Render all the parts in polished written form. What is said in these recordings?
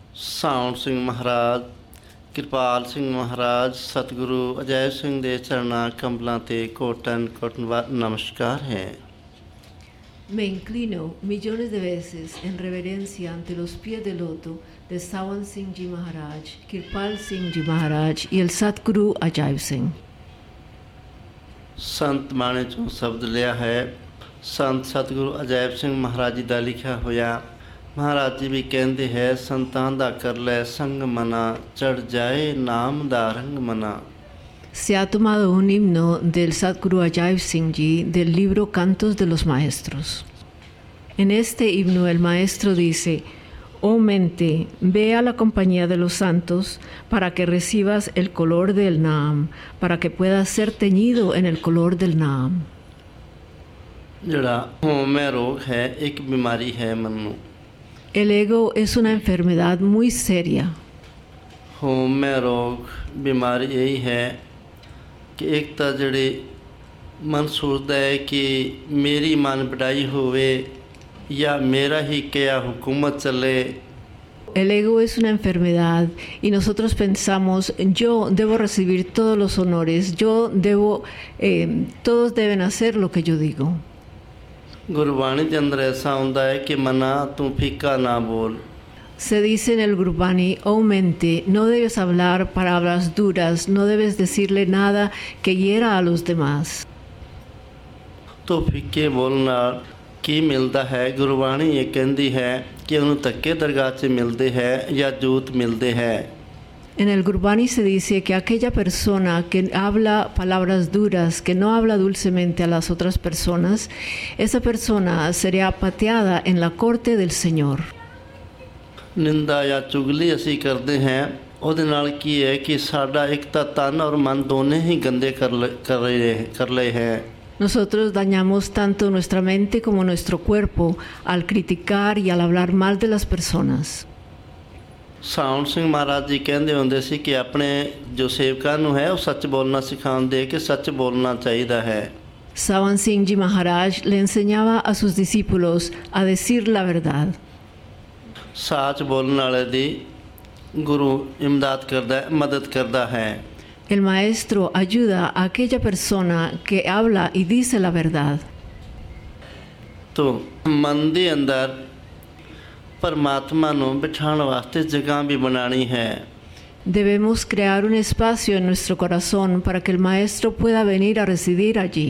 ਸਾਉਣ ਸਿੰਘ ਮਹਾਰਾਜ, ਕਿਰਪਾਲ ਸਿੰਘ ਮਹਾਰਾਜ, ਸਤਿਗੁਰੂ ਅਜੈਬ ਸਿੰਘ ਦੇ ਚਰਨਾਂ ਕਮਲਾਂ ਤੇ ਕੋਟਨ ਨਮਸਕਾਰ ਹੈ। Me inclino millones de veces en reverencia ante los pies de loto de Sawan Singh Ji Maharaj, Kirpal Singh Ji Maharaj y el Satguru Ajaib Singh। ਸੰਤ ਬਾਣੀ ਚੋਂ ਸ਼ਬਦ ਲਿਆ ਹੈ। ਸੰਤ ਸਤਿਗੁਰੂ ਅਜੈਬ ਸਿੰਘ ਮਹਾਰਾਜ ਜੀ ਦਾ ਲਿਖਿਆ ਹੋਇਆ। ਮਹਾਰਾਜ ਜੀ ਵੀ ਕਹਿੰਦੇ ਹੈ, ਸੰਤਾਂ ਦਾ ਕਰ ਲੈ ਸੰਗ ਮਨਾ, ਚੜ ਜਾਏ ਨਾਮ ਦਾ ਰੰਗ ਮਨਾ। Se ha tomado un himno del Satguru Ajaib Singh Ji del libro Cantos de los Maestros. En este himno el maestro dice: Oh mente, ve a la compañía de los santos para que recibas el color del Naam, para que puedas ser teñido en el color del Naam। ਜਿਹੜਾ ਹੋਮੈ ਰੋਗ ਹੈ ਇੱਕ ਬਿਮਾਰੀ ਹੈ ਮਨ ਨੂੰ। El ego es una enfermedad muy seria। ਹੋਮੈ ਰੋਗ ਬਿਮਾਰੀ ਇਹੀ ਹੈ ਕਿ ਇੱਕ ਤਾਂ ਜਿਹੜੇ ਮਨ ਸੋਚਦਾ ਹੈ ਕਿ ਮੇਰੀ ਮਨ ਵਡਾਈ ਹੋਵੇ ਜਾਂ ਮੇਰਾ ਹੀ ਕਿਹਾ ਹੁਕੂਮਤ ਚੱਲੇ। El ego es una enfermedad y nosotros pensamos, yo debo recibir todos los honores, todos deben hacer lo que yo digo। Gurbani ਦੇ ਅੰਦਰ ਐਸਾ ਹੁੰਦਾ ਹੈ ਕਿ ਮਨਾ ਤੂੰ ਫੀਕਾ ਨਾ ਬੋਲ। Se dice en el Gurbani: Oh mente, no debes hablar palabras duras, no debes decirle nada que hiera a los demás। ਤੋ ਫਿੱਕੇ ਬੋਲਣ ਨਾਲ ਕੀ ਮਿਲਦਾ ਹੈ? ਗੁਰਬਾਣੀ ਇਹ ਕਹਿੰਦੀ ਹੈ ਕਿ ਉਹਨੂੰ ਧੱਕੇ ਦਰਗਾਹ 'ਚ ਮਿਲਦੇ ਹੈ ਜਾਂ ਜੂਤ ਮਿਲਦੇ ਹੈ। En el Gurbani se dice que aquella persona que habla palabras duras, que no habla dulcemente a las otras personas, esa persona será pateada en la corte del Señor। ਨਿੰਦਾ ਜਾਂ ਚੁਗਲੀ ਅਸੀਂ ਕਰਦੇ ਹਾਂ, ਉਹਦੇ ਨਾਲ ਕੀ ਹੈ ਕਿ ਸਾਡਾ ਇੱਕ ਤਾਂ ਤਨ ਔਰ ਮਨ ਦੋਨੇ ਹੀ ਗੰਦੇ ਕਰ ਲਏ ਹੈ। Nosotros dañamos tanto nuestra mente como nuestro cuerpo al criticar y al hablar mal de las personas। ਸਾਉਣ ਸਿੰਘ ਮਹਾਰਾਜ ਜੀ ਕਹਿੰਦੇ ਹੁੰਦੇ ਸੀ ਕਿ ਆਪਣੇ ਜੋ ਸੇਵਕਾਂ ਨੂੰ ਹੈ ਉਹ ਸੱਚ ਬੋਲਣਾ ਸਿਖਾਉਂਦੇ ਕਿ ਸੱਚ ਬੋਲਣਾ ਚਾਹੀਦਾ ਹੈ। Sawan Singh Ji Maharaj le enseñaba a sus discípulos a decir la verdad। ਸੱਚ ਬੋਲਣ ਵਾਲੇ ਦੀ ਗੁਰੂ ਇਮਦਾਦ ਕਰਦਾ, ਮਦਦ ਕਰਦਾ ਹੈ। El maestro ayuda a aquella persona que habla y dice la verdad। तो मन ਦੇ ਅੰਦਰ ਪਰਮਾਤਮਾ ਨੂੰ ਬਿਠਾਉਣ ਵਾਸਤੇ ਜਗ੍ਹਾ ਵੀ ਬਣਾਉਣੀ ਹੈ। Debemos crear un espacio en nuestro corazón para que el maestro pueda venir a residir allí।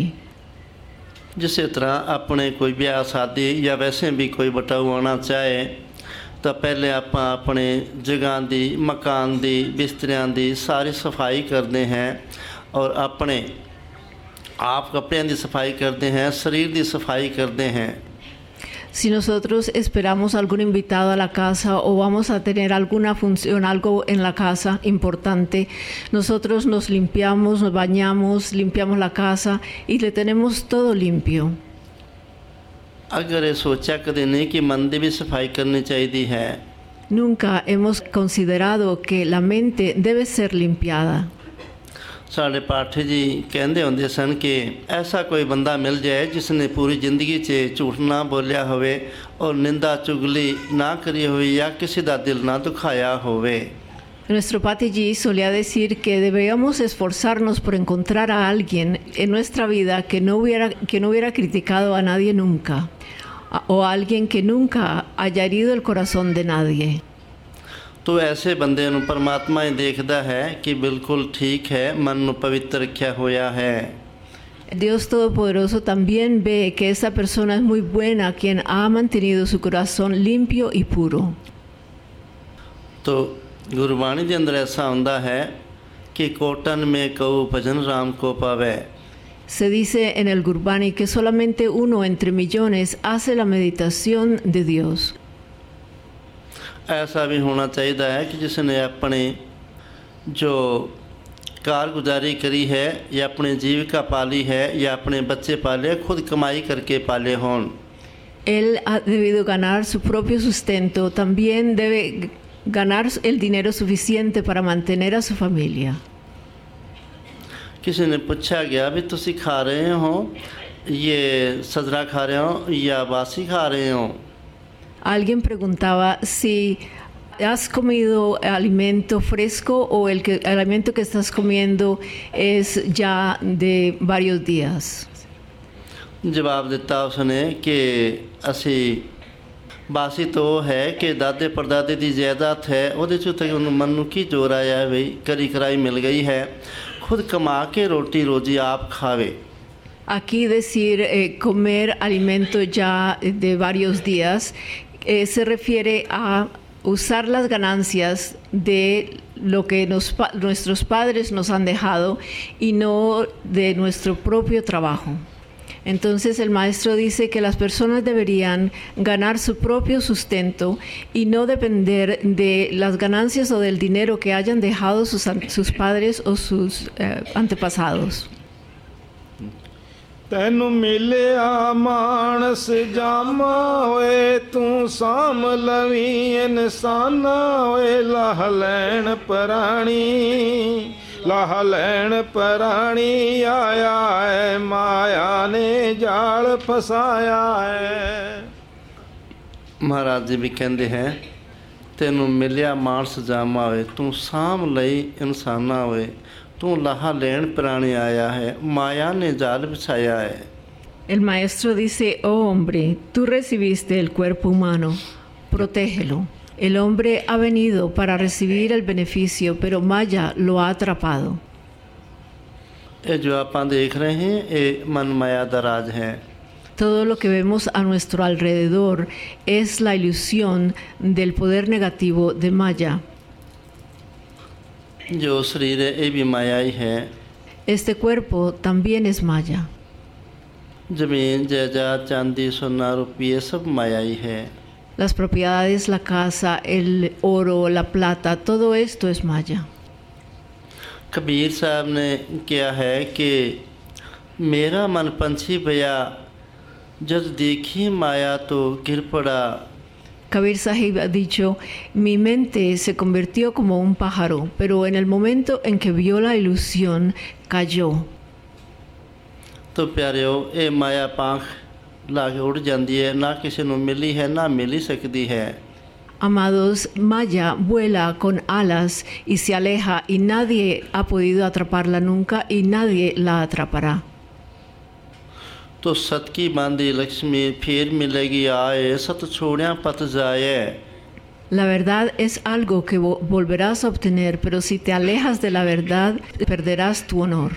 ਜਿਸੇ ਤਰ੍ਹਾਂ ਆਪਣੇ ਕੋਈ ਵਿਆਹ ਸ਼ਾਦੀ ਜਾਂ ਵੈਸੇ ਵੀ ਕੋਈ ਬਟਾਊ ਆਉਣਾ ਚਾਹੇ ਤਾਂ ਪਹਿਲੇ ਆਪਾਂ ਆਪਣੇ ਜਗ੍ਹਾ ਦੀ, ਮਕਾਨ ਦੀ, ਬਿਸਤਰਿਆਂ ਦੀ ਸਾਰੀ ਸਫਾਈ ਕਰਦੇ ਹਾਂ ਔਰ ਆਪਣੇ ਆਪ ਕੱਪੜਿਆਂ ਦੀ ਸਫਾਈ ਕਰਦੇ ਹਾਂ, ਸਰੀਰ ਦੀ ਸਫਾਈ ਕਰਦੇ ਹਾਂ। Si nosotros esperamos algún invitado a la casa o vamos a tener alguna función, algo en la casa importante, nosotros nos limpiamos, nos bañamos, limpiamos la casa y le tenemos todo limpio। ਅਗਰ ਇਹ ਸੋਚਿਆ ਕਦੇ ਨਹੀਂ ਕਿ ਮਨ ਦੀ ਵੀ ਸਫਾਈ ਕਰਨੀ ਚਾਹੀਦੀ ਹੈ। Nunca hemos considerado que la mente debe ser limpiada। ਸਾਡੇ ਪਾਠੀ ਜੀ ਕਹਿੰਦੇ ਹੁੰਦੇ ਸਨ ਕਿ ਐਸਾ ਕੋਈ ਬੰਦਾ ਮਿਲ ਜਾਏ ਜਿਸ ਨੇ ਪੂਰੀ ਜ਼ਿੰਦਗੀ 'ਚ ਝੂਠ ਨਾ ਬੋਲਿਆ ਹੋਵੇ ਔਰ ਨਿੰਦਾ ਚੁਗਲੀ ਨਾ ਕਰੀ ਹੋਵੇ ਜਾਂ ਕਿਸੇ ਦਾ ਦਿਲ ਨਾ ਦੁਖਾਇਆ ਹੋਵੇ। Nuestro Pati Ji solía decir que debíamos esforzarnos por encontrar a alguien en nuestra vida que no hubiera criticado a nadie nunca, o a alguien que nunca haya herido el corazón de nadie। तो ऐसे बंदे ਨੂੰ ਪਰਮਾਤਮਾ ਹੀ ਦੇਖਦਾ ਹੈ ਕਿ ਬਿਲਕੁਲ ਠੀਕ ਹੈ, ਮਨ ਨੂੰ ਪਵਿੱਤਰ ਰੱਖਿਆ ਹੋਇਆ ਹੈ। Dios Todopoderoso también ve que esa persona es muy buena, quien ha mantenido su corazón limpio y puro। तो ਗੁਰਬਾਣੀ ਦੇ ਅੰਦਰ ਐਸਾ ਹੁੰਦਾ ਹੈ ਕਿ ਕੋਟਨ ਮੇ ਕਉ ਭਜਨ ਰਾਮ ਕੋ ਪਾਵੇ। Se dice en el Gurbani que solamente uno entre millones hace la meditación de Dios। ऐसा भी होना चाहिए है कि जिसने अपने जो कारगुजारी करी है या अपनी जीविका पाली है या अपने बच्चे पाले, खुद कमाई करके पाले हों। Él ha debido ganar su propio sustento, también debe ganar el dinero suficiente para mantener a su familia। किसी ने पूछा गया भी तुसी खा रहे हो ये सजरा खा रहे हो या बासी खा रहे हो। Alguien preguntaba si ¿has comido alimento fresco o el alimento que estás comiendo es ya de varios días? जवाब दिता उसने कि ਅਸੀਂ ਬਾਸੀ तो है कि दादे परदादे ਦੀ ਜਾਇਦਾਦ है ਉਹਦੇ 'ਚ ਤਾਂ ਉਹਨੂੰ ਮਨ ਨੂੰ ਕੀ ਜ਼ੋਰ ਆਇਆ ਹੈ ਬਈ ਕਰੀ ਕਰਾਈ ਮਿਲ ਗਈ ਹੈ खुद कमा के रोटी रोजी आप खावे. Aquí decir comer alimento ya de varios días se refiere a usar las ganancias de lo que nuestros padres nos han dejado y no de nuestro propio trabajo. Entonces el maestro dice que las personas deberían ganar su propio sustento y no depender de las ganancias o del dinero que hayan dejado sus padres o sus antepasados. ਤੈਨੂੰ ਮਿਲਿਆ ਮਾਨਸ ਜਾਮਾ ਹੋਏ ਤੂੰ ਸਾਮ ਲਵੀ ਇਨਸਾਨਾ ਹੋਏ ਲਾਹ ਲੈਣ ਪਰਾਣੀ ਆਇਆ ਹੈ ਮਾਇਆ ਨੇ ਜਾਲ ਫਸਾਇਆ ਹੈ. ਮਹਾਰਾਜ ਜੀ ਵੀ ਕਹਿੰਦੇ ਹੈ ਤੈਨੂੰ ਮਿਲਿਆ ਮਾਨਸ ਜਾਮਾ ਹੋਏ ਤੂੰ ਸਾਮ ਲਈ ਇਨਸਾਨਾ ਹੋਏ तू लाहा लेन प्राणी आया है माया ने जाल बिछाया है. El maestro dice, oh hombre, tú recibiste el cuerpo humano, protégelo. El hombre ha venido para recibir el beneficio, pero Maya lo ha atrapado. ये जो आप देख रहे हैं ये मन माया दा राज है. Todo lo que vemos a nuestro alrededor es la ilusión del poder negativo de Maya. जो शरीर है ये भी माया ही है. Este cuerpo también es Maya. जमीन जायदाद चांदी सोना रुपये सब माया ही है. Las propiedades, la casa, el oro, la plata, todo esto es Maya. Kabir साहब ने किया है कि मेरा मन पंछी भया जब देखी माया तो गिर पड़ा. Kabir Sahib ha dicho, mi mente se convirtió como un pájaro, pero en el momento en que vio la ilusión, cayó. तो प्यारियो ये माया पांख लाके उड़ जाती है ना किसी को मिली है ना मिल ही सकती है. Amados, Maya vuela con alas y se aleja y nadie ha podido atraparla nunca y nadie la atrapará. तो सत की बांधी लक्ष्मी फिर मिलेगी आए सत छोड़िया पत जाए. La verdad es algo que volverás a obtener, pero si te alejas de la verdad, perderás tu honor.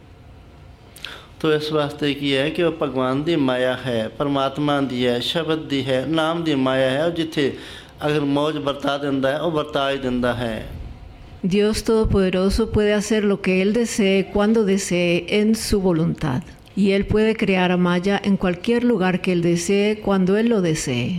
तो इस वास्ते की है कि वह भगवान दी माया है, परमात्मा दी है, शब्द दी है, नाम दी माया है. और जिथे अगर मौज बरता देंदा है वह बरता ही देंदा है. Dios Todopoderoso puede hacer lo que Él desee cuando desee en su voluntad. Y Él puede crear a Maya en cualquier lugar que Él desee, cuando Él lo desee.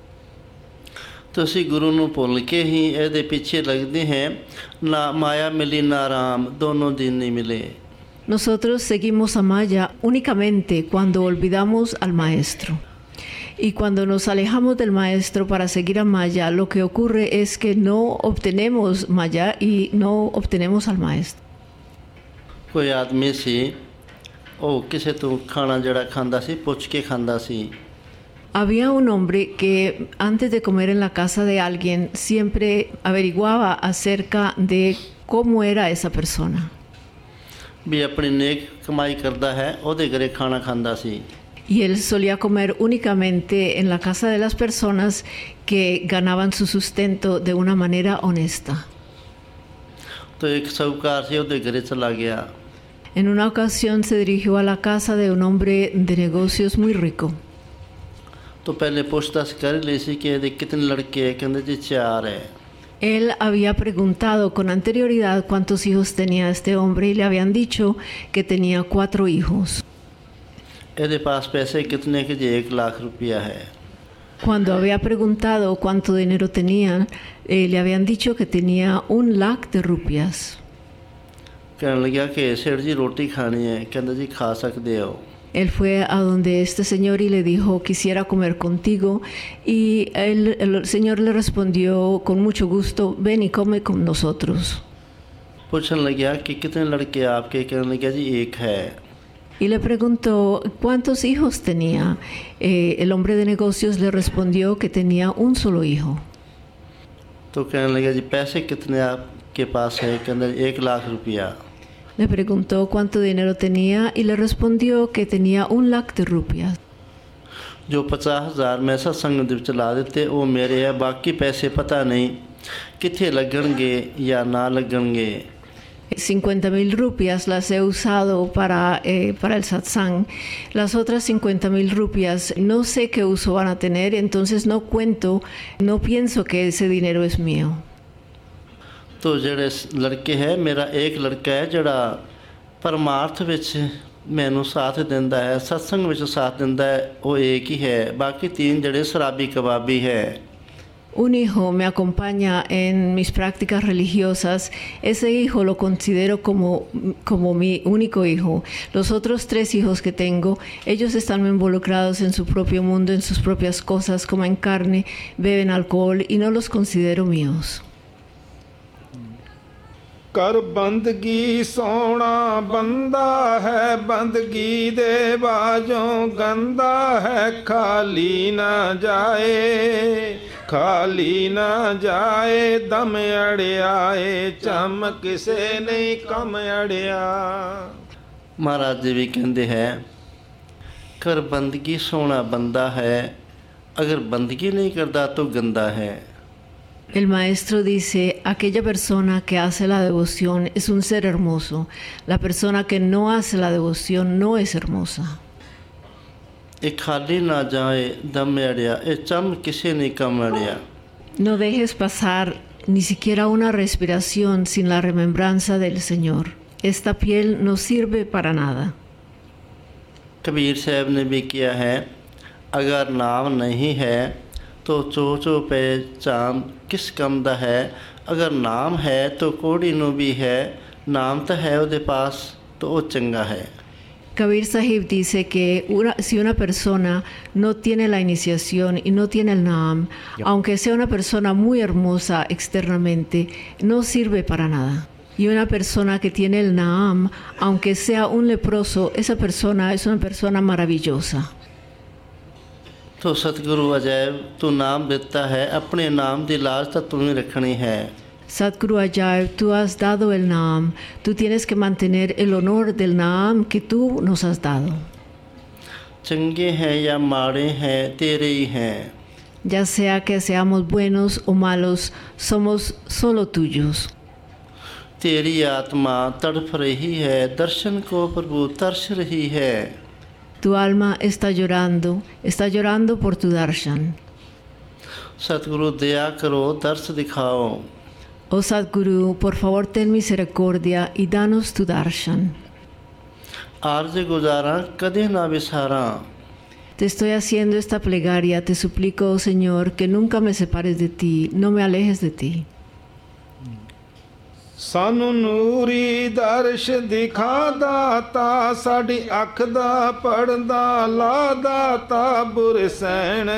तो ਅਸੀਂ गुरु ਨੂੰ ਭੁੱਲ ਕੇ ਹੀ ਇਹਦੇ ਪਿੱਛੇ ਲੱਗਦੇ हैं ना माया मिली ना राम दोनों दिन नहीं मिले. Nosotros seguimos a Maya únicamente cuando olvidamos al Maestro. Y cuando nos alejamos del Maestro para seguir a Maya, lo que ocurre es que no obtenemos Maya y no obtenemos al Maestro. कोई आदमी सी ਉਹ ਕਿਸੇ ਤੋਂ ਖਾਣਾ ਜਿਹੜਾ ਖਾਂਦਾ ਸੀ ਪੁੱਛ ਕੇ ਖਾਂਦਾ ਸੀ. Había un hombre que antes de comer en la casa de alguien siempre averiguaba acerca de cómo era esa persona. ਵੀ ਆਪਣੀ ਨੇਕ ਕਮਾਈ ਕਰਦਾ ਹੈ ਉਹਦੇ ਘਰੇ ਖਾਣਾ ਖਾਂਦਾ ਸੀ. Y él solía comer únicamente en la casa de las personas que ganaban su sustento de una manera honesta. तो एक साहूकार से ਉਹਦੇ ਘਰੇ ਚਲਾ ਗਿਆ. En una ocasión se dirigió a la casa de un hombre de negocios muy rico. तो पहले पूछताछ कर ली सी कि ਇਹਦੇ कितने लड़के है. कहते जी 4 है. Él había preguntado con anterioridad cuántos hijos tenía este hombre y le habían dicho que tenía 4 hijos. ਇਹਦੇ पास पैसे कितने के जी 1 लाख रुपया है. Cuando había preguntado cuánto dinero tenía, le habían dicho que tenía 1 lakh de rupias. कहने लगा कि सेठ जी रोटी खानी है. कहते जी खा सकते हो. Él fue a donde este señor y le dijo, quisiera comer contigo, y el señor le respondió con mucho gusto, ven y come con nosotros. पूछने लगा कि कितने लड़के आपके. कहने लगा जी 1 है. Y le preguntó cuántos hijos tenía. El hombre de negocios le respondió que tenía 1 solo hijo. तो कहने लगा जी पैसे कितने आपके पास है? कहने 1 लाख रुपया। Le preguntó cuánto dinero tenía y le respondió que tenía 1 lakh de rupias. जो 50,000 मैं सत्संग ਦੇ ਵਿੱਚ ਲਾ ਦਿੱਤੇ ਉਹ ਮੇਰੇ ਆ, ਬਾਕੀ ਪੈਸੇ ਪਤਾ ਨਹੀਂ ਕਿੱਥੇ ਲੱਗਣਗੇ ਜਾਂ ਨਾ ਲੱਗਣਗੇ। 50,000 rupias las he usado para el satsang. Las otras 50,000 rupias no sé qué uso van a tener, entonces no cuento, no pienso que ese dinero es mío. तो ਜਿਹੜੇ ਲੜਕੇ ਹੈ ਮੇਰਾ ਇੱਕ ਲੜਕਾ ਹੈ ਜਿਹੜਾ ਪਰਮਾਰਥ ਵਿੱਚ ਮੈਨੂੰ ਸਾਥ ਦਿੰਦਾ ਹੈ, ਸਤਸੰਗ ਵਿੱਚ ਸਾਥ ਦਿੰਦਾ ਹੈ, ਉਹ ਇੱਕ ਹੀ ਹੈ। ਬਾਕੀ 3 ਜਿਹੜੇ ਸ਼ਰਾਬੀ ਕਬਾਬੀ ਹੈ। Un hijo me acompaña en mis prácticas religiosas. Ese hijo lo considero como mi único hijo. Los otros 3 hijos que tengo, ellos están involucrados en su propio mundo, en sus propias cosas, comen carne, beben alcohol y no los considero míos. कर बंदगी सोना बंदा है, बंदगी दे बाजों गंदा है, खाली ना जाए, खाली ना जाए, दम अड़ियाए, चम किसे नहीं कम अड़िया। महाराज जी भी कहते हैं कर बंदगी सोना बंदा है, अगर बंदगी नहीं करता तो गंदा है। El maestro dice, aquella persona que hace la devoción es un ser hermoso. La persona que no hace la devoción no es hermosa. No dejes pasar ni siquiera una respiración sin la remembranza del Señor. Esta piel no sirve para nada. Kabir साहब ने भी किया है, अगर नाम नहीं है तो चो पे चाम किस कम दा है, अगर नाम है तो कोड़ी नु भी है, नाम तो है उदे पास तो वो चंगा है। Kabir Sahib dice que si una persona no tiene la iniciación y no tiene el Naam, aunque sea una persona muy hermosa externamente, no sirve para nada. Y una persona que tiene el Naam, aunque sea un leproso, esa persona es una persona maravillosa. तो सतगुरु अजैब तू नाम देता है, अपने नाम की लाज तो तू ही रखनी है। Sadhguru Ajaib, tú has dado el Naam, tú tienes que mantener el honor del Naam que tú nos has dado. चंगे हैं या माड़े हैं तेरे ही हैं। Ya sea que seamos buenos o malos, somos solo tuyos. तेरी आत्मा तड़फ रही है, दर्शन को प्रभु तरस रही है। Tu alma está llorando por tu darshan. सतगुरु दया करो, दर्श दिखाओ। Oh Sadhguru, por favor ten misericordia y danos tu darshan. आर्ज गुजारा कदे ना विसारा। Te estoy haciendo esta plegaria, te suplico, oh Señor, que nunca me separes de ti, no me alejes de ti. ਸਾਨੂੰ ਨੂਰੀ ਦਰਸ਼ ਦਿਖਾ ਦਾਤਾ, ਸਾਡੀ ਅੱਖ ਦਾ ਪੜਦਾ ਲਾ ਦਾਤਾ, ਬੁਰੇ ਸਹਿਣ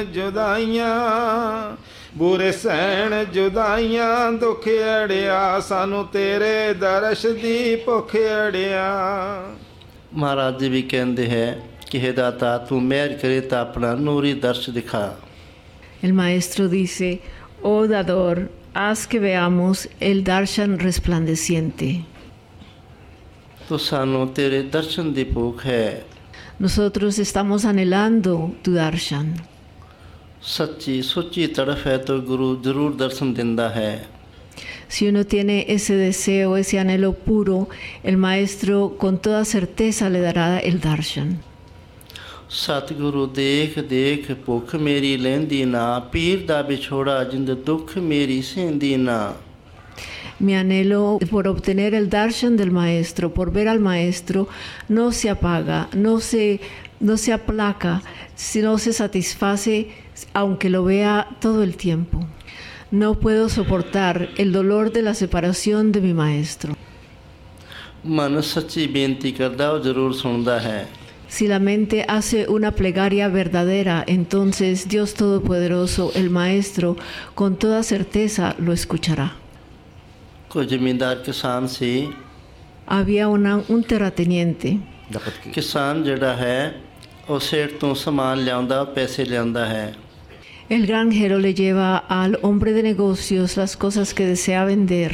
ਜੁਦਾਈਆਂ ਦੁੱਖ ਅੜਿਆ, ਸਾਨੂੰ ਤੇਰੇ ਦਰਸ਼ ਦੀ ਭੁੱਖ ਅੜਿਆ। महाराज जी भी कहते हैं कि हे दाता तू मेहर करे तो अपना नूरी दर्श दिखा। El maestro dice, oh dador, haz que veamos el darshan resplandeciente. तो सानू तेरे दर्शन दी भूख है। Nosotros estamos anhelando tu darshan. सच्ची सुच्ची तड़फ है तो गुरु जरूर दर्शन दिंदा है। Si uno tiene ese deseo, ese anhelo puro, el maestro con toda certeza le dará el darshan. सतगुरु देख देख भुख मेरी लैंदी ना, पीर दा बिछोड़ा जिंद दुख मेरी सेंदी ना। Mi anhelo por obtener el darshan del maestro, por ver al maestro, no se apaga, no se aplaca, sino se satisface aunque lo vea todo el tiempo. No puedo soportar el dolor de la separación de mi maestro. मन सच्ची बेनती करदा वो जरूर सुनदा है। Si la mente hace una plegaria verdadera, entonces Dios Todopoderoso, el Maestro, con toda certeza lo escuchará. कोई जमींदार किसान सी। Había un terrateniente. किसान जड़ा है वो सेठ तो सामान लियाउंदा पैसे लियाउंदा है। El granjero le lleva al hombre de negocios las cosas que desea vender.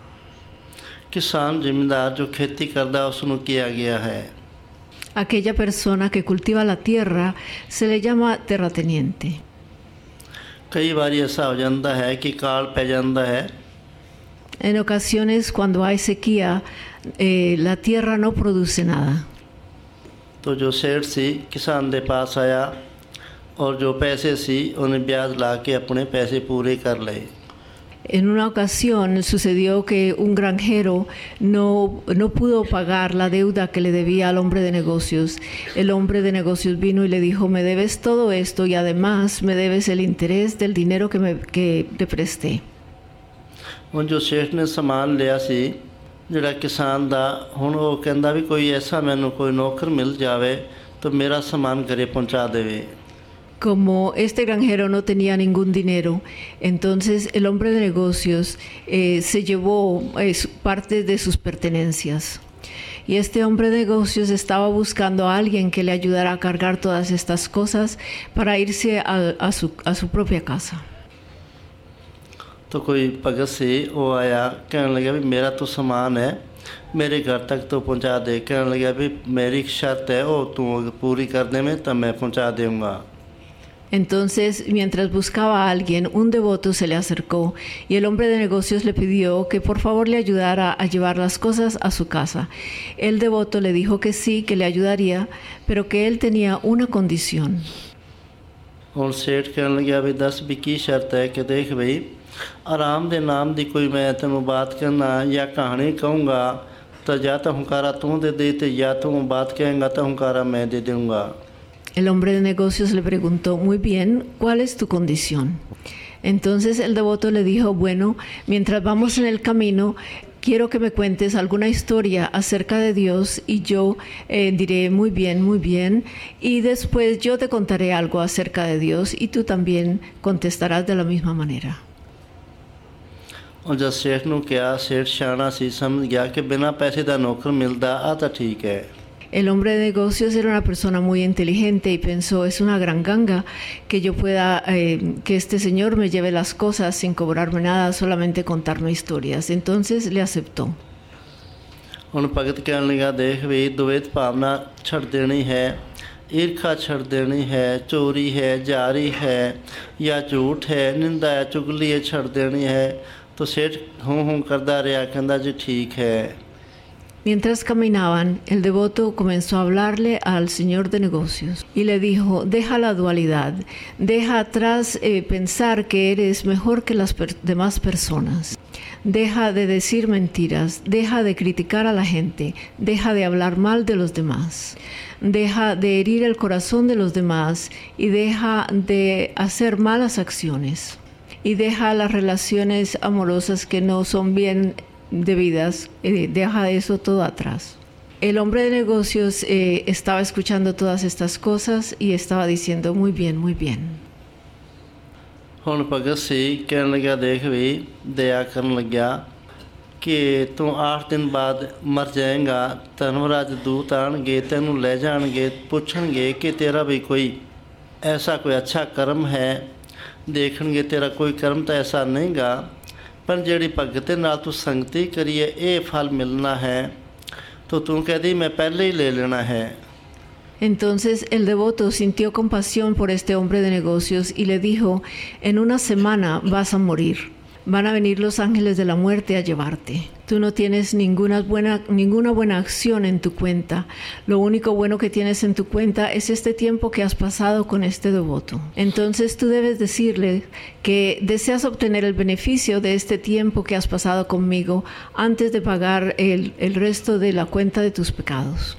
किसान जिम्मेदार जो खेती करता उसनों किया गया है। Aquella persona que cultiva la tierra se le llama terrateniente. कई बार ऐसा हो जाता है कि काल पै जाता है En ocasiones, cuando hay sequía, la tierra no produce nada. तो जो सेठ सी किसान दे पास आया और जो पैसे सी उन्हें ब्याज ला के अपने पैसे पूरे कर लए। En una ocasión sucedió que un granjero no pudo pagar la deuda que le debía al hombre de negocios. El hombre de negocios vino y le dijo: me debes todo esto y además me debes el interés del dinero que te presté. ਹੁਣ ਜੋ ਸੇਠ ਨੇ ਸਮਾਨ ਲਿਆ ਸੀ ਜਿਹੜਾ ਕਿਸਾਨ ਦਾ, ਹੁਣ ਉਹ ਕਹਿੰਦਾ ਵੀ ਕੋਈ ਐਸਾ ਮੈਨੂੰ ਕੋਈ ਨੌਕਰ ਮਿਲ ਜਾਵੇ ਤਾਂ ਮੇਰਾ ਸਮਾਨ ਘਰੇ ਪਹੁੰਚਾ ਦੇਵੇ। Como este granjero no tenía ningún dinero, entonces el hombre de negocios se llevó parte de sus pertenencias. Y este hombre de negocios estaba buscando a alguien que le ayudara a cargar todas estas cosas para irse a su propia casa. तो कोई भगत से वो आया, कहने लगा भी मेरा तो सामान है मेरे घर तक तो पहुंचा दे। कहने लगा भी मेरी शर्त है वो तू पूरी कर दे में तब मैं पहुंचा दूंगा। Entonces, mientras buscaba a alguien, un devoto se le acercó y el hombre de negocios le pidió que por favor le ayudara a llevar las cosas a su casa. El devoto le dijo que sí, que le ayudaría, pero que él tenía una condición. और सेठ कहने लगा भी 10 भी की शर्त है कि देख भाई आराम दे नाम दी कोई मैं तेनों बात करना या कहानी कहूँगा तो या तो हुंकारा तू दे दे तो या तो बात कहेंगा तो हुंकारा मैं दे दूँगा। El hombre de negocios le preguntó: muy bien, ¿cuál es tu condición? Entonces el devoto le dijo: bueno, mientras vamos en el camino, quiero que me cuentes alguna historia acerca de Dios y yo diré muy bien, y después yo te contaré algo acerca de Dios y tú también contestarás de la misma manera. और जब सेठ ने कहा, सेठ शाना सी समझ गया कि बिना पैसे का नौकर मिलता आ तो ठीक है। El hombre de negocios era una persona muy inteligente y pensó: es una gran ganga que yo pueda, que este señor me lleve las cosas sin cobrarme nada, solamente contarme historias. Entonces le aceptó. ਹੁਣ ਭਗਤ ਕਹਿਣ ਲੱਗਾ ਦੇਖ ਵੀ ਦੁਵੇਤ ਭਾਵਨਾ ਛੱਡ ਦੇਣੀ ਹੈ, ਈਰਖਾ ਛੱਡ ਦੇਣੀ ਹੈ, ਚੋਰੀ ਹੈ, ਜਾਰੀ ਹੈ ਜਾਂ ਝੂਠ ਹੈ, ਨਿੰਦਾ ਹੈ, ਚੁਗਲੀ ਹੈ ਛੱਡ ਦੇਣੀ ਹੈ। तो सेठ हूँ करता रहा, कहता जी ठीक है। Mientras caminaban, el devoto comenzó a hablarle al señor de negocios y le dijo: deja la dualidad, deja atrás pensar que eres mejor que las demás personas, deja de decir mentiras, deja de criticar a la gente, deja de hablar mal de los demás, deja de herir el corazón de los demás y deja de hacer malas acciones y deja las relaciones amorosas que no son bien debidas, deja eso todo atrás. El hombre de negocios estaba escuchando todas estas cosas y estaba diciendo: muy bien, muy bien. ਹੁਣ ਭਗਤ ਸੀ ਕਹਿਣ ਲੱਗਾ ਦੇਖ ਵੀ ਦਇਆ ਕਰਨ ਲੱਗਿਆ ਕਿ ਤੂੰ 8 ਦਿਨ ਬਾਅਦ ਮਰ ਜਾਏਗਾ, ਧਰਮਰਾਜ ਦੂਤ ਆਣਗੇ ਤੈਨੂੰ ਲੈ ਜਾਣਗੇ, ਪੁੱਛਣਗੇ ਕਿ ਤੇਰਾ ਵੀ ਕੋਈ ਐਸਾ ਕੋਈ ਅੱਛਾ ਕਰਮ ਹੈ, ਦੇਖਣਗੇ ਤੇਰਾ ਕੋਈ ਕਰਮ ਤਾਂ ਐਸਾ ਨਹੀਂਗਾ पर ਜਿਹੜੀ ਭਗਤ ਦੇ ਨਾਲ ਤੂੰ ਸੰਗਤੀ ਕਰੀਏ ਇਹ ਫਲ ਮਿਲਣਾ ਹੈ, तो तू कहती मैं पहले ही ले लेना है। Entonces el devoto sintió compasión por este hombre de negocios y le dijo: en una semana vas a morir. Van a venir los ángeles de la muerte a llevarte. Tú no tienes ninguna buena acción en tu cuenta. Lo único bueno que tienes en tu cuenta es este tiempo que has pasado con este devoto. Entonces tú debes decirle que deseas obtener el beneficio de este tiempo que has pasado conmigo antes de pagar el resto de la cuenta de tus pecados.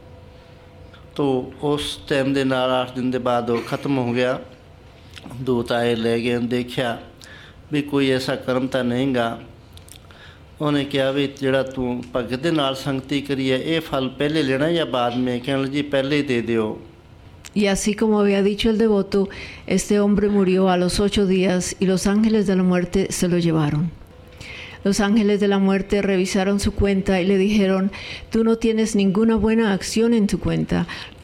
तो उस टाइम के नाल 8 दिन के बाद वो खत्म हो गया। दूत आए ले गए, देखा भी कोई ऐसा कर्म तो नहीं गा। उन्हें कहा भी जिहड़ा तू भगत दे नाल संगति करी है ये फल पहले लेना या बाद में? कहने जी पहले ही दे दियो। Y así como había dicho el devoto, este hombre murió a los 8 días y los ángeles de la muerte se lo llevaron. Los ángeles de la muerte revisaron su cuenta y le dijeron: tú no tienes ninguna buena acción en tu cuenta.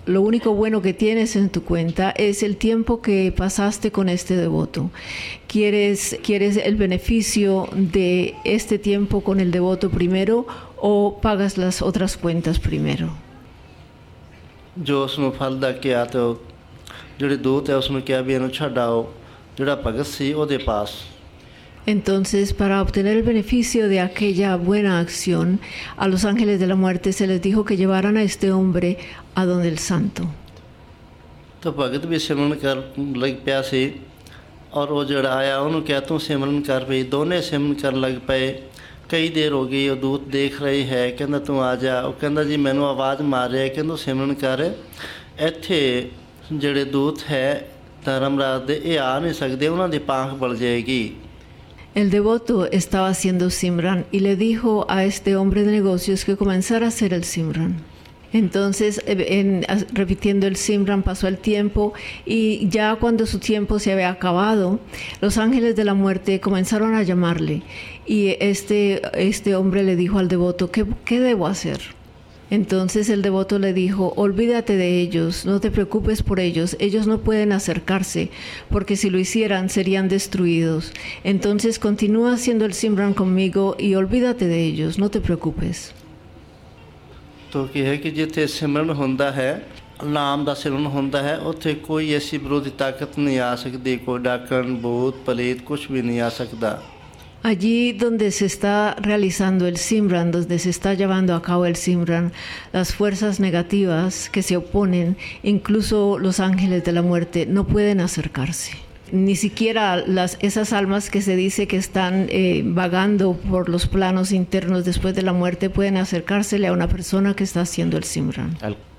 lo único bueno que tienes en tu cuenta es el tiempo que pasaste con este devoto. ¿Quieres el beneficio de este tiempo con el devoto primero o pagas las otras cuentas primero? ਜੋ ਉਸ ਨੂੰ ਫਲ ਦਾ ਕਿਹਾ ਤੇ ਜਿਹੜੇ ਦੂਤ ਹੈ ਉਸ ਨੂੰ ਕਿਹਾ ਵੀ ਇਹਨੂੰ ਛੱਡ ਆਓ ਜਿਹੜਾ ਭਗਤ ਸੀ ਉਹਦੇ ਪਾਸ। Entonces, para obtener el beneficio de aquella buena acción, a los ángeles de la muerte se les dijo que llevaran a este hombre a donde el santo. तो भगत भी सिमरन कर लग ਪਿਆ ਸੀ और वो ਜਿਹੜਾ ਆਇਆ ਉਹਨੂੰ ਕਿਹਾ ਤੂੰ ਸਿਮਰਨ ਕਰ ਪਈ। ਦੋਨੇ ਸਿਮਰਨ ਕਰਨ ਲੱਗ ਪਏ। ਕਈ ਦੇਰ ਹੋ ਗਈ, ਉਹ ਦੂਤ ਦੇਖ ਰਹੀ ਹੈ, ਕਹਿੰਦਾ ਤੂੰ ਆ ਜਾ। ਉਹ ਕਹਿੰਦਾ ਜੀ ਮੈਨੂੰ ਆਵਾਜ਼ ਮਾਰ ਰਿਹਾ, ਕਹਿੰਦਾ ਸਿਮਰਨ ਕਰ। ਇੱਥੇ ਜਿਹੜੇ ਦੂਤ ਹੈ ਧਰਮਰਾਜ ਦੇ ਇਹ ਆ ਨਹੀਂ ਸਕਦੇ, ਉਹਨਾਂ ਦੀ ਪਾਂਖ ਬਲ ਜਾਏਗੀ। El devoto estaba haciendo Simran y le dijo a este hombre de negocios que comenzara a hacer el Simran. Entonces, repitiendo el Simran, pasó el tiempo y ya cuando su tiempo se había acabado, los ángeles de la muerte comenzaron a llamarle y este hombre le dijo al devoto, ¿qué debo hacer? Entonces el devoto le dijo, olvídate de ellos, no te preocupes por ellos, ellos no pueden acercarse, porque si lo hicieran serían destruidos. Entonces continúa haciendo el Simran conmigo y olvídate de ellos, no te preocupes. तो ਕੀ ਹੈ ਕਿ ਜਿੱਥੇ ਸਿਮਰਨ ਹੁੰਦਾ ਹੈ, ਨਾਮ ਦਾ ਸਿਮਰਨ ਹੁੰਦਾ ਹੈ, ਉੱਥੇ ਕੋਈ ਐਸੀ ਵਿਰੋਧੀ ਤਾਕਤ ਨਹੀਂ ਆ ਸਕਦੀ, ਕੋਈ ਡਾਕਣ ਭੂਤ ਪਲੀਤ ਕੁਝ ਵੀ ਨਹੀਂ ਆ ਸਕਦਾ। Allí donde se está realizando el Simran, donde se está llevando a cabo el Simran, las fuerzas negativas que se oponen, incluso los ángeles de la muerte, no pueden acercarse. Ni siquiera esas almas que se dice que están vagando por los planos internos después de la muerte pueden acercársele a una persona que está haciendo el Simran.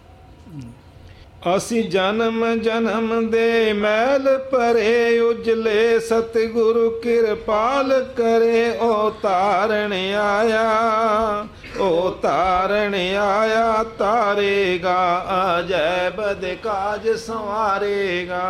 ਅਸੀਂ ਜਨਮ ਜਨਮ ਦੇ ਮੈਲ ਭਰੇ ਉਜਲੇ ਸਤਿਗੁਰੂ ਕਿਰਪਾਲ ਕਰੇ ਓ ਤਾਰਨ ਆਇਆ ਤਾਰੇਗਾ ਅਜੈਬ ਦੇ ਕਾਜ ਸੰਵਾਰੇਗਾ।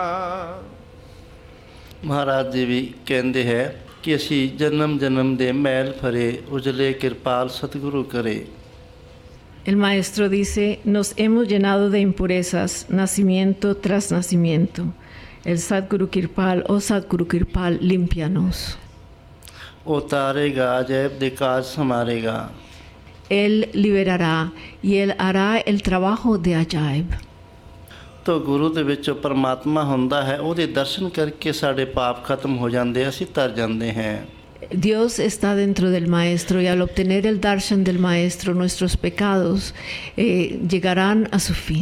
ਮਹਾਰਾਜ ਜੀ ਵੀ ਕਹਿੰਦੇ ਹੈ ਕਿ ਅਸੀਂ ਜਨਮ ਜਨਮ ਦੇ ਮੈਲ ਭਰੇ ਉਜਲੇ ਕਿਰਪਾਲ ਸਤਿਗੁਰੂ ਕਰੇ। El maestro dice, nos hemos llenado de impurezas, nacimiento tras nacimiento. El Sadguru Kirpal, oh Sadguru Kirpal, límpianos. O tarega ajab de kaaj samarega. Él liberará y él hará el trabajo de ajaib. तो गुरु ਦੇ ਵਿੱਚ ਪਰਮਾਤਮਾ ਹੁੰਦਾ ਹੈ, ਉਹਦੇ ਦਰਸ਼ਨ ਕਰਕੇ ਸਾਡੇ ਪਾਪ ਖਤਮ ਹੋ ਜਾਂਦੇ, ਅਸੀਂ ਤਰ ਜਾਂਦੇ ਹਾਂ। Dios está dentro del maestro y al obtener el darshan del maestro nuestros pecados llegarán a su fin.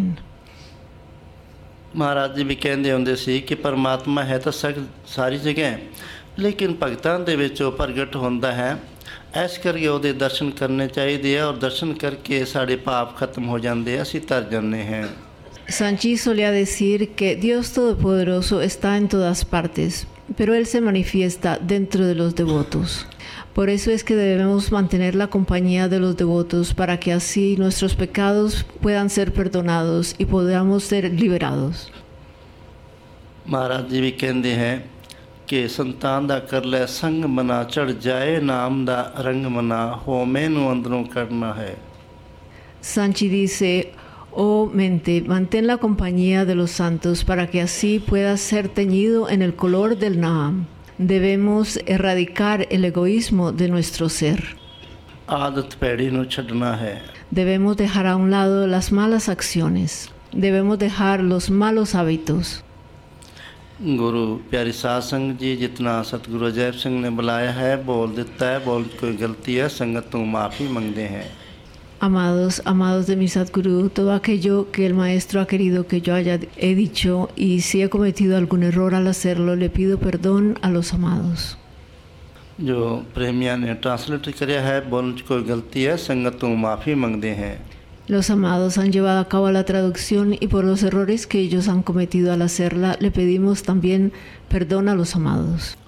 Maharaj ਜੀ ਵੀ ਕਹਿੰਦੇ ਹੁੰਦੇ ਸੀ ਕਿ ਪਰਮਾਤਮਾ ਹੈ ਤਾਂ ਸਾਰੀ ਜਗ੍ਹਾ, ਲੇਕਿਨ ਭਗਤਾਂ ਦੇ ਵਿੱਚ ਉਹ ਪ੍ਰਗਟ ਹੁੰਦਾ ਹੈ। ਇਸ ਕਰਕੇ ਉਹਦੇ ਦਰਸ਼ਨ ਕਰਨੇ ਚਾਹੀਦੇ ਆ ਔਰ ਦਰਸ਼ਨ ਕਰਕੇ ਸਾਡੇ ਪਾਪ ਖਤਮ ਹੋ ਜਾਂਦੇ, ਅਸੀਂ ਤਰ ਜਾਂਦੇ ਹਾਂ। Sanchi solía decir que Dios Todopoderoso está en todas partes, pero Él se manifiesta dentro de los devotos. Por eso es que debemos mantener la compañía de los devotos para que así nuestros pecados puedan ser perdonados y podamos ser liberados. महाराज जी भी कहते हैं कि संतान दा कर ले संग मना चढ़ जाए नाम दा रंग मना हो मैनू अंदरों करना है। Sanchi dice, oh mente, mantén la compañía de los santos para que así puedas ser teñido en el color del Naam. Debemos erradicar el egoísmo de nuestro ser. आदत पैड़ी नु छड़ना है। Debemos dejar a un lado las malas acciones. Debemos dejar los malos hábitos. गुरु प्यारी साध संगत जी, जितना सतगुरु अजैब सिंह ने बुलाया है बोल देता है, बोल कोई गलती है संगत तो माफ़ी मांगते हैं। Amados de mi Sadguru, todo aquello que el maestro ha querido que yo he dicho y si he cometido algún error al hacerlo, le pido perdón a los amados. जो प्रेमिया ने ट्रांसलेट किया है बोल कोई गलती है संगत तो माफ़ी मांगते हैं। Los amados han llevado a cabo la traducción y por los errores que ellos han cometido al hacerla, le pedimos también perdón a los amados.